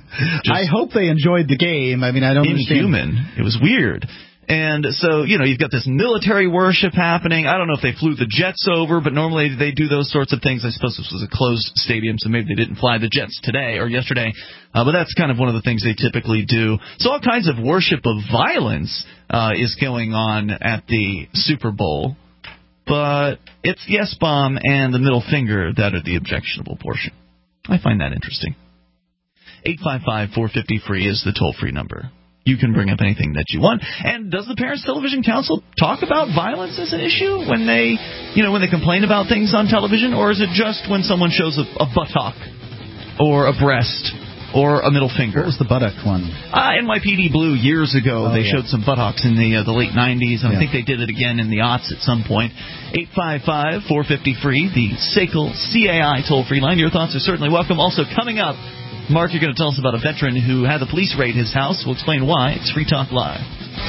I hope they enjoyed the game. I mean, I don't inhuman. understand. It was weird. And so, you know, you've got this military worship happening. I don't know if they flew the jets over, but normally they do those sorts of things. I suppose this was a closed stadium, so maybe they didn't fly the jets today or yesterday. Uh, but that's kind of one of the things they typically do. So all kinds of worship of violence uh, is going on at the Super Bowl. But it's the S-bomb and the middle finger that are the objectionable portion. I find that interesting. eight five five, four five zero, free is the toll-free number. You can bring up anything that you want. And does the Parents Television Council talk about violence as an issue when they, you know, when they complain about things on television, or is it just when someone shows a, a buttock or a breast or a middle finger? What was the buttock one? Uh, N Y P D Blue years ago. Oh, they yeah. showed some buttocks in the uh, the late nineties, and yeah. I think they did it again in the aughts at some point. eight five five, four five zero, free, the S A C L C A I toll-free line. Your thoughts are certainly welcome. Also coming up, Mark, you're going to tell us about a veteran who had the police raid his house. We'll explain why. It's Free Talk Live.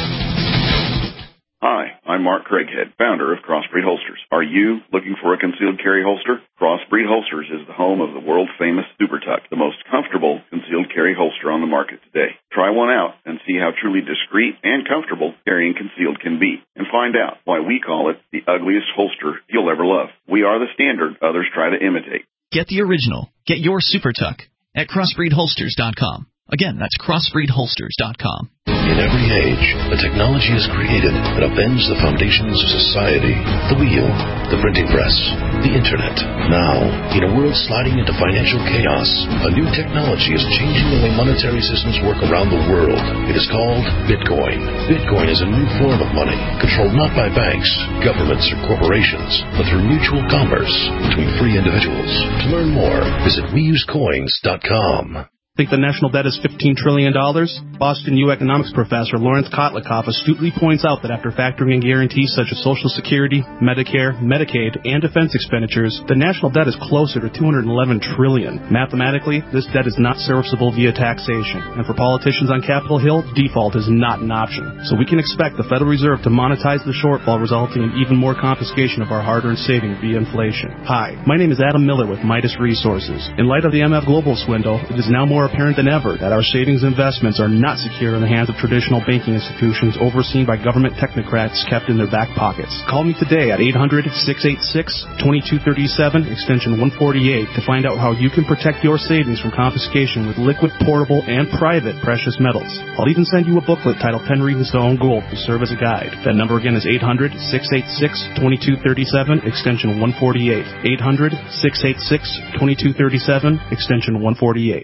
Hi, I'm Mark Craighead, founder of Crossbreed Holsters. Are you looking for a concealed carry holster? Crossbreed Holsters is the home of the world-famous Super Tuck, the most comfortable concealed carry holster on the market today. Try one out and see how truly discreet and comfortable carrying concealed can be, and find out why we call it the ugliest holster you'll ever love. We are the standard others try to imitate. Get the original. Get your Super Tuck at crossbreed holsters dot com. Again, that's crossbreed holsters dot com. In every age, a technology is created that upends the foundations of society. The wheel, the printing press, the internet. Now, in a world sliding into financial chaos, a new technology is changing the way monetary systems work around the world. It is called Bitcoin. Bitcoin is a new form of money, controlled not by banks, governments, or corporations, but through mutual commerce between free individuals. To learn more, visit we use coins dot com. Think the national debt is fifteen trillion dollars? Boston U economics professor Lawrence Kotlikoff astutely points out that after factoring in guarantees such as Social Security, Medicare, Medicaid, and defense expenditures, the national debt is closer to two hundred eleven trillion dollars. Mathematically, this debt is not serviceable via taxation, and for politicians on Capitol Hill, default is not an option. So we can expect the Federal Reserve to monetize the shortfall, resulting in even more confiscation of our hard-earned savings via inflation. Hi, my name is Adam Miller with Midas Resources. In light of the M F Global swindle, it is now more more apparent than ever that our savings investments are not secure in the hands of traditional banking institutions overseen by government technocrats kept in their back pockets. Call me today at eight hundred, six eight six, two two three seven, extension one forty-eight, to find out how you can protect your savings from confiscation with liquid, portable, and private precious metals. I'll even send you a booklet titled ten Reasons to Own Gold to serve as a guide. That number again is eight hundred, six eight six, two two three seven, extension one forty-eight. eight hundred, six eight six, two two three seven, extension one forty-eight.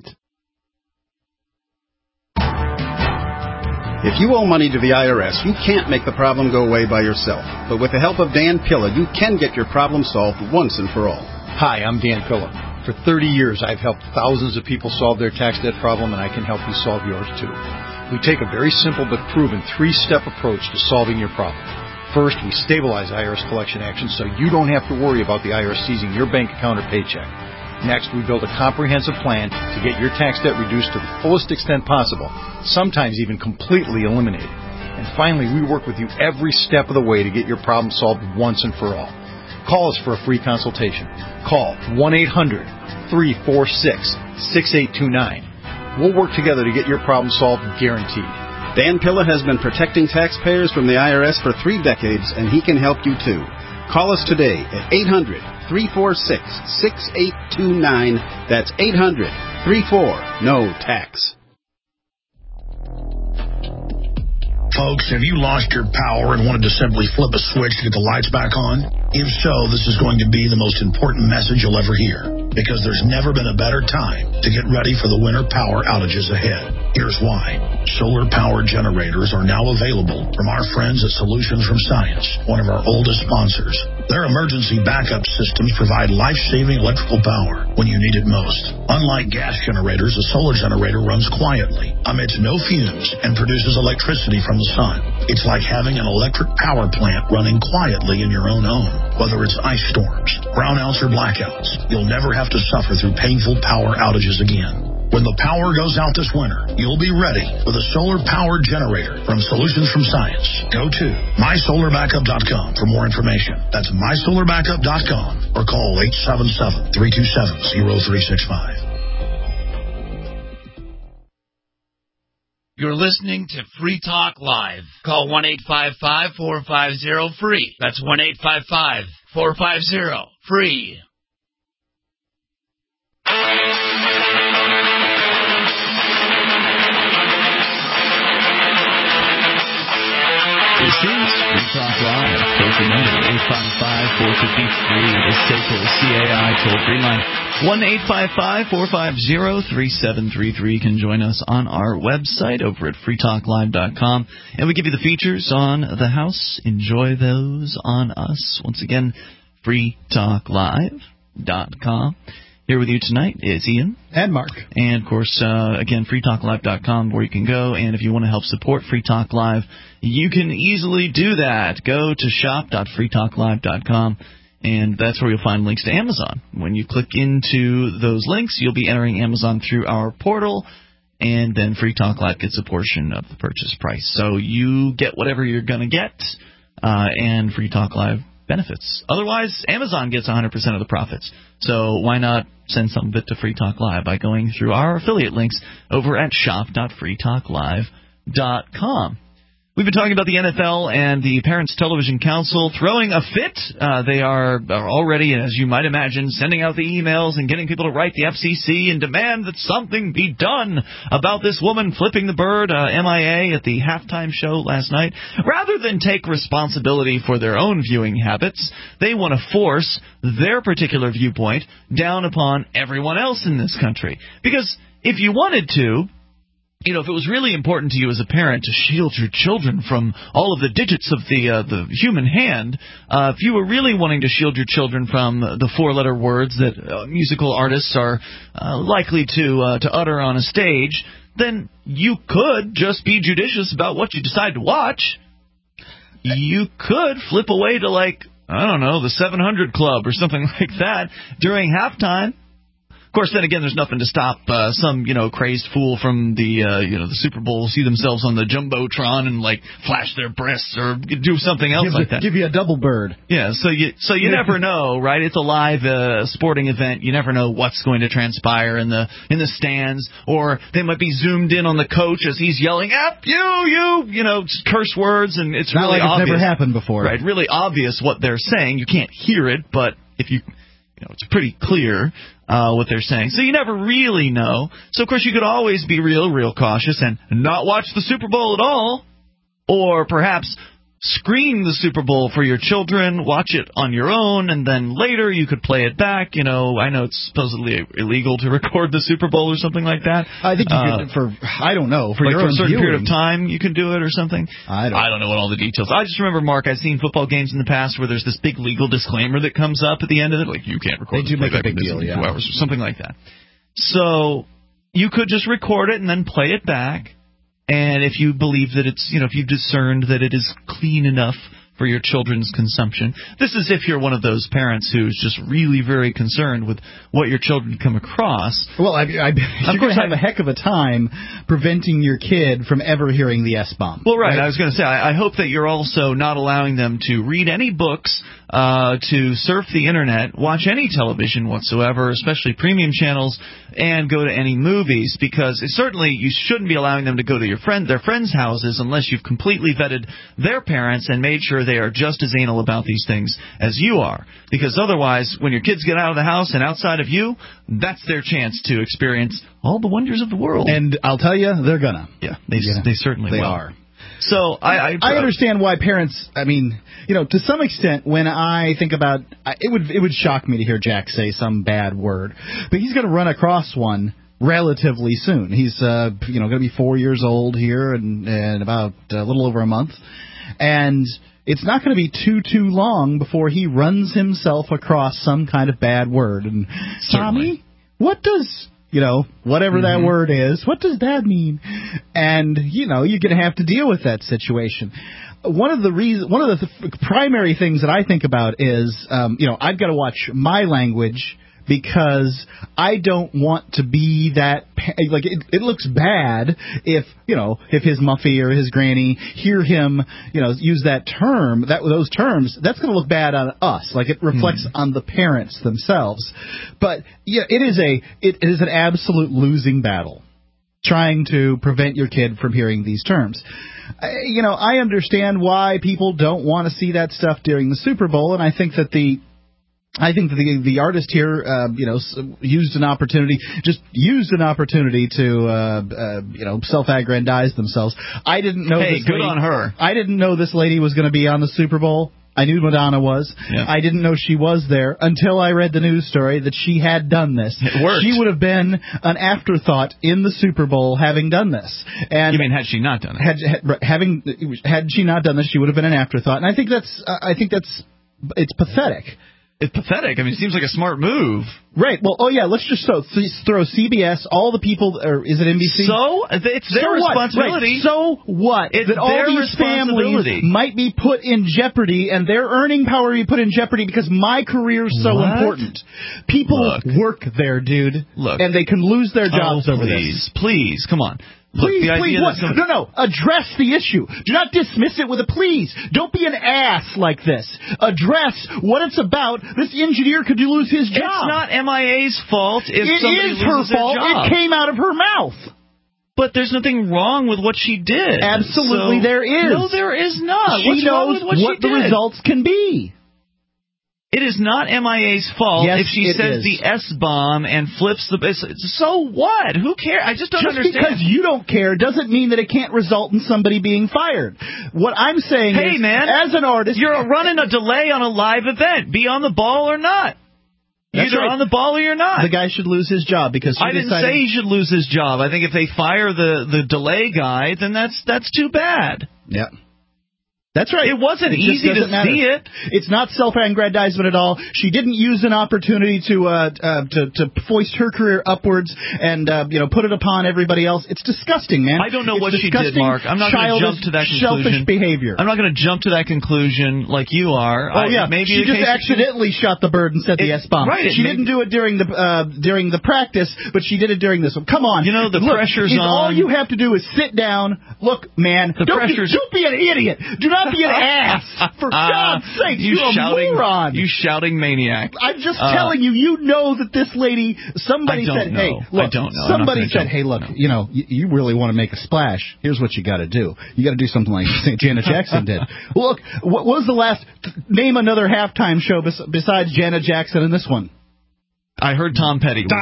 If you owe money to the I R S, you can't make the problem go away by yourself. But with the help of Dan Pilla, you can get your problem solved once and for all. Hi, I'm Dan Pilla. For thirty years, I've helped thousands of people solve their tax debt problem, and I can help you solve yours too. We take a very simple but proven three-step approach to solving your problem. First, we stabilize I R S collection actions so you don't have to worry about the I R S seizing your bank account or paycheck. Next, we build a comprehensive plan to get your tax debt reduced to the fullest extent possible, sometimes even completely eliminated. And finally, we work with you every step of the way to get your problem solved once and for all. Call us for a free consultation. Call one eight hundred, three four six, six eight two nine. We'll work together to get your problem solved, guaranteed. Dan Pilla has been protecting taxpayers from the I R S for three decades, and he can help you too. Call us today at eight hundred, three four six, six eight two nine. That's eight hundred, three four, N O tax. Folks, have you lost your power and wanted to simply flip a switch to get the lights back on? If so, this is going to be the most important message you'll ever hear, because there's never been a better time to get ready for the winter power outages ahead. Here's why. Solar power generators are now available from our friends at Solutions from Science, one of our oldest sponsors. Their emergency backup systems provide life-saving electrical power when you need it most. Unlike gas generators, a solar generator runs quietly, emits no fumes, and produces electricity from the sun. It's like having an electric power plant running quietly in your own home. Whether it's ice storms, brownouts, or blackouts, you'll never have to suffer through painful power outages again. When the power goes out this winter, you'll be ready with a solar-powered generator from Solutions from Science. Go to my solar backup dot com for more information. That's my solar backup dot com or call eight seven seven, three two seven, zero three six five. You're listening to Free Talk Live. Call one eight five five, four five zero, free. That's one eight five five, four five zero, free. This is Free Talk Live. Toll-free number eight five five, four five three. The SACL C A I toll-free line one eight five five, four five zero, three seven three three. You can join us on our website over at free talk live dot com, and we give you the features on the house. Enjoy those on us. Once again, free talk live dot com. Here with you tonight is Ian. And Mark. And, of course, uh, again, free talk live dot com, where you can go. And if you want to help support Free Talk Live, you can easily do that. Go to shop dot free talk live dot com, and that's where you'll find links to Amazon. When you click into those links, you'll be entering Amazon through our portal, and then Free Talk Live gets a portion of the purchase price. So you get whatever you're going to get, uh, and Free Talk Live benefits. Otherwise, Amazon gets one hundred percent of the profits. So why not send some of it to Free Talk Live by going through our affiliate links over at shop dot free talk live dot com. We've been talking about the N F L and the Parents Television Council throwing a fit. Uh, they are, are already, as you might imagine, sending out the emails and getting people to write the F C C and demand that something be done about this woman flipping the bird, uh, M I A, at the halftime show last night. Rather than take responsibility for their own viewing habits, they want to force their particular viewpoint down upon everyone else in this country. Because if you wanted to, you know, if it was really important to you as a parent to shield your children from all of the digits of the uh, the human hand, uh, if you were really wanting to shield your children from the four-letter words that uh, musical artists are uh, likely to uh, to utter on a stage, then you could just be judicious about what you decide to watch. You could flip away to, like, I don't know, the seven hundred Club or something like that during halftime. Of course, then again, there's nothing to stop uh, some, you know, crazed fool from the, uh, you know, the Super Bowl see themselves on the jumbotron and like flash their breasts or do something else give like the, that. Give you a double bird. Yeah, so you so you never know, right? It's a live uh, sporting event. You never know what's going to transpire in the in the stands, or they might be zoomed in on the coach as he's yelling "F you, you," you know, just curse words, and it's Not really like it's obvious. never happened before, right? Really obvious what they're saying. You can't hear it, but if you You know, it's pretty clear uh, what they're saying. So you never really know. So, of course, you could always be real, real cautious and not watch the Super Bowl at all. Or perhaps screen the Super Bowl for your children, watch it on your own, and then later you could play it back. You know, I know it's supposedly illegal to record the Super Bowl or something like that. I think you uh, could, for, I don't know, for like your for own a certain viewing. period of time you can do it or something. I don't, I don't know what all the details. I just remember, Mark, I've seen football games in the past where there's this big legal disclaimer that comes up at the end of it, like you can't record. They do make a big deal, yeah. yeah. Hours or something like that. So you could just record it and then play it back. And if you believe that it's, you know, if you've discerned that it is clean enough for your children's consumption. This is if you're one of those parents who's just really very concerned with what your children come across. Well, I, I, you're going to have a heck of a time preventing your kid from ever hearing the S-bomb. Well, right. right? I was going to say, I, I hope that you're also not allowing them to read any books, uh, to surf the Internet, watch any television whatsoever, especially premium channels, and go to any movies, because it, certainly you shouldn't be allowing them to go to your friend, their friends' houses unless you've completely vetted their parents and made sure they are just as anal about these things as you are. Because otherwise, when your kids get out of the house and outside of you, that's their chance to experience all the wonders of the world. And I'll tell you, they're gonna. Yeah, they yeah, they certainly they will. are. So I, I I understand why parents. I mean, you know, to some extent, when I think about it, would it would shock me to hear Jack say some bad word, but he's going to run across one relatively soon. He's uh, you know going to be four years old here in, in about a little over a month, and it's not going to be too too long before he runs himself across some kind of bad word. And Tommy, what does You know, whatever mm-hmm. that word is, what does that mean? And, you know, you're going to have to deal with that situation. One of the reasons, one of the th- primary things that I think about is, um, you know, I've got to watch my language because I don't want to be that, like, it, it looks bad if, you know, if his muffy or his granny hear him, you know, use that term, that those terms, that's going to look bad on us. Like, it reflects mm. on the parents themselves. But, yeah, it is a, it is an absolute losing battle, trying to prevent your kid from hearing these terms. I, you know, I understand why people don't want to see that stuff during the Super Bowl, and I think that the I think that the the artist here, uh, you know, used an opportunity, just used an opportunity to, uh, uh, you know, self-aggrandize themselves. I didn't know. Hey, this good lady, on her. I didn't know this lady was going to be on the Super Bowl. I knew Madonna was. Yeah. I didn't know she was there until I read the news story that she had done this. It worked. She would have been an afterthought in the Super Bowl having done this. And you mean had she not done it? Had, had having had she not done this, she would have been an afterthought. And I think that's uh, I think that's it's pathetic. It's pathetic. I mean, it seems like a smart move. Right. Well, oh, yeah, let's just throw, throw C B S, all the people, or is it N B C? So? It's their so responsibility. Right. So what? It's that all their these families might be put in jeopardy, and their earning power be put in jeopardy because my career is so what? important. People Look. work there, dude. Look. And they can lose their jobs oh, over please, this. Please, come on. Look, Please, the please, idea what? that some... No, no, address the issue. Do not dismiss it with a please. Don't be an ass like this. Address what it's about. This engineer could lose his job. It's not M I A's fault if it somebody is her loses their fault. job. It came out of her mouth. But there's nothing wrong with what she did. Absolutely, so, there is. No, there is not. She What's knows wrong with what, what she the did? results can be. It is not M I A's fault yes, if she it says is. the S-bomb and flips the... So what? Who cares? I just don't just understand. Just because you don't care doesn't mean that it can't result in somebody being fired. What I'm saying hey, is, man, as an artist... You're running a delay on a live event. Be on the ball or not. That's Either right. on the ball or you're not. The guy should lose his job because I didn't decided... say he should lose his job. I think if they fire the, the delay guy, then that's that's too bad. Yeah. That's right. It wasn't it easy to matter. see it. It's not self-aggrandizement at all. She didn't use an opportunity to uh, uh, to, to foist her career upwards and uh, you know put it upon everybody else. It's disgusting, man. I don't know it's what she did, Mark. I'm not going to jump to that conclusion. Selfish behavior. I'm not going to jump to that conclusion like you are. Oh I, yeah, maybe she just accidentally she, shot the bird and set it, the S-bomb. Right. She may, didn't do it during the uh, during the practice, but she did it during this one. Come on. You know the Look, pressure's on. All you have to do is sit down. Look, man. The don't, pressure's. Don't be an idiot. Do not be an ass. For uh, God's sake, you you're shouting, a moron. You shouting maniac. I'm just uh, telling you. You know that this lady. Somebody I don't said, know. "Hey, look." I don't know. Somebody said, jump. "Hey, look. No. You know, you, you really want to make a splash. Here's what you got to do. You got to do something like Janet Jackson did. Look, what was the last? Name another halftime show bes- besides Janet Jackson and this one." I heard Tom Petty. Was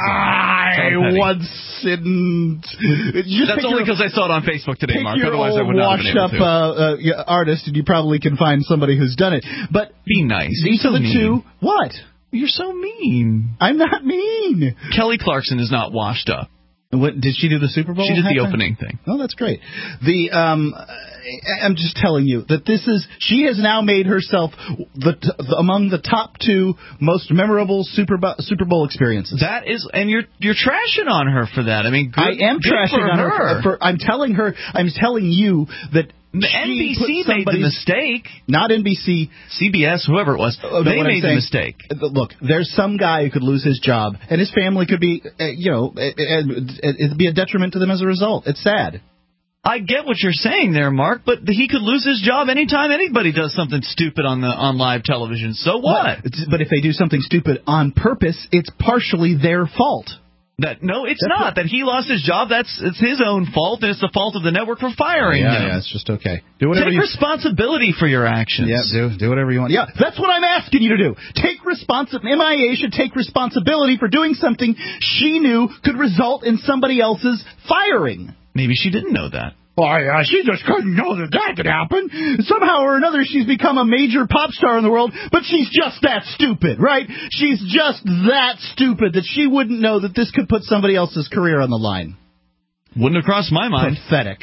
I once in. Just That's only because I saw it on Facebook today, Mark. Otherwise, I would not have been able to. Washed up uh, uh, artist, and you probably can find somebody who's done it. But be nice. These You're are so the mean. two. What? You're so mean. I'm not mean. Kelly Clarkson is not washed up. What did she do the Super Bowl? She did the halftime? opening thing. Oh, that's great. The um, I'm just telling you that this is. She has now made herself the, the among the top two most memorable Super Bowl, Super Bowl experiences. That is, and you're you're trashing on her for that. I mean, good, I am good trashing for on her. her. For, for, I'm telling her. I'm telling you that. The N B C made the mistake. Not N B C. C B S, whoever it was. Oh, they no, made the saying, mistake. Look, there's some guy who could lose his job, and his family could be, uh, you know, it, it, it'd be a detriment to them as a result. It's sad. I get what you're saying there, Mark, but he could lose his job anytime anybody does something stupid on the on live television. So what? But, but if they do something stupid on purpose, it's partially their fault. That no, it's That's not. what, that he lost his job, that's it's his own fault, and it's the fault of the network for firing yeah, him. Yeah, it's just okay. Do whatever Take you, responsibility for your actions. Yeah, do do whatever you want. Yeah, that's what I'm asking you to do. Take responsibility. M I A should take responsibility for doing something she knew could result in somebody else's firing. Maybe she didn't know that. Why, uh, she just couldn't know that that could happen. Somehow or another, she's become a major pop star in the world, but she's just that stupid, right? She's just that stupid that she wouldn't know that this could put somebody else's career on the line. Wouldn't have crossed my mind. Pathetic.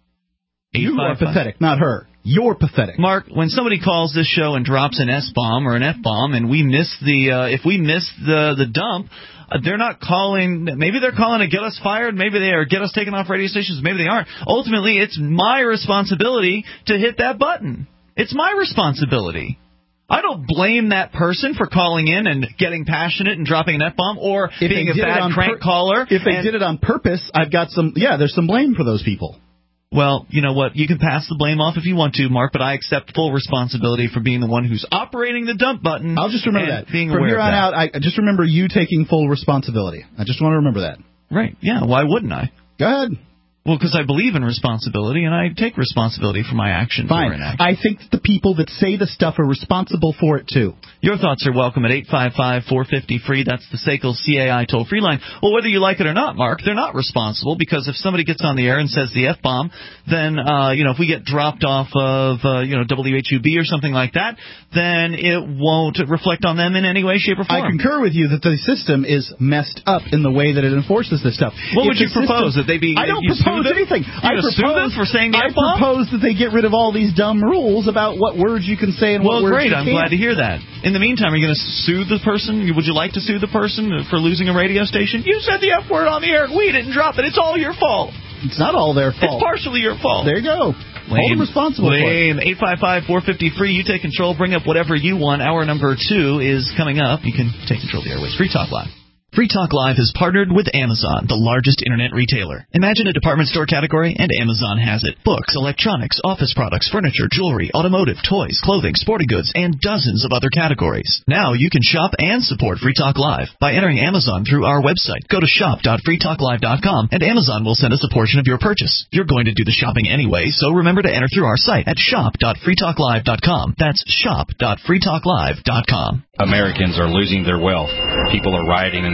You are pathetic, not her. You're pathetic. Mark, when somebody calls this show and drops an S-bomb or an F-bomb, and we miss the, uh, if we miss the, the dump, uh, they're not calling, maybe they're calling to get us fired, maybe they are get us taken off radio stations, maybe they aren't. Ultimately, it's my responsibility to hit that button. It's my responsibility. I don't blame that person for calling in and getting passionate and dropping an F-bomb or if being a bad crank pur- caller. If they did it on purpose, I've got some, yeah, there's some blame for those people. Well, you know what? You can pass the blame off if you want to, Mark, but I accept full responsibility for being the one who's operating the dump button. I'll just remember and that. Being From aware here of on that. out, I just remember you taking full responsibility. I just want to remember that. Right. Yeah. Why wouldn't I? Go ahead. Well, because I believe in responsibility, and I take responsibility for my actions. Fine. Or I think that the people that say the stuff are responsible for it, too. Your thoughts are welcome at eight five five, four five zero, free. That's the S A C L C A I toll-free line. Well, whether you like it or not, Mark, they're not responsible, because if somebody gets on the air and says the F-bomb, then, uh, you know, if we get dropped off of, uh, you know, W H U B or something like that, then it won't reflect on them in any way, shape, or form. I concur with you that the system is messed up in the way that it enforces this stuff. What if would you system, propose? That they be? I don't you propose anything. You I propose, for saying the I F-bomb? propose that they get rid of all these dumb rules about what words you can say and well, what words great. you I'm can't. glad to hear that. In the meantime, are you going to sue the person? Would you like to sue the person for losing a radio station? You said the F word on the air. We didn't drop it. It's all your fault. It's not all their fault. It's partially your fault. There you go. Lame. Hold them responsible Lame. for it. eight five five, four five zero, free. You take control. Bring up whatever you want. Hour number two is coming up. You can take control of the airways. Free Talk Live. Free Talk Live has partnered with Amazon, the largest internet retailer. Imagine a department store category, and Amazon has it. Books, electronics, office products, furniture, jewelry, automotive, toys, clothing, sporting goods, and dozens of other categories. Now you can shop and support Free Talk Live by entering Amazon through our website. Go to shop dot free talk live dot com, and Amazon will send us a portion of your purchase. You're going to do the shopping anyway, so remember to enter through our site at shop dot free talk live dot com. That's shop dot free talk live dot com. Americans are losing their wealth. People are rioting in the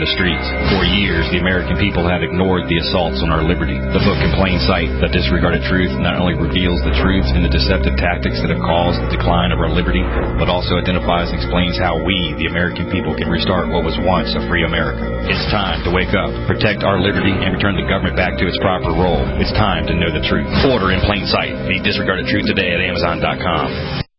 streets. For years, the American people have ignored the assaults on our liberty. The book In Plain Sight, The Disregarded Truth, not only reveals the truth and the deceptive tactics that have caused the decline of our liberty, but also identifies and explains how we, the American people, can restart what was once a free America. It's time to wake up, protect our liberty, and return the government back to its proper role. It's time to know the truth. Order In Plain Sight, The Disregarded Truth today at Amazon dot com.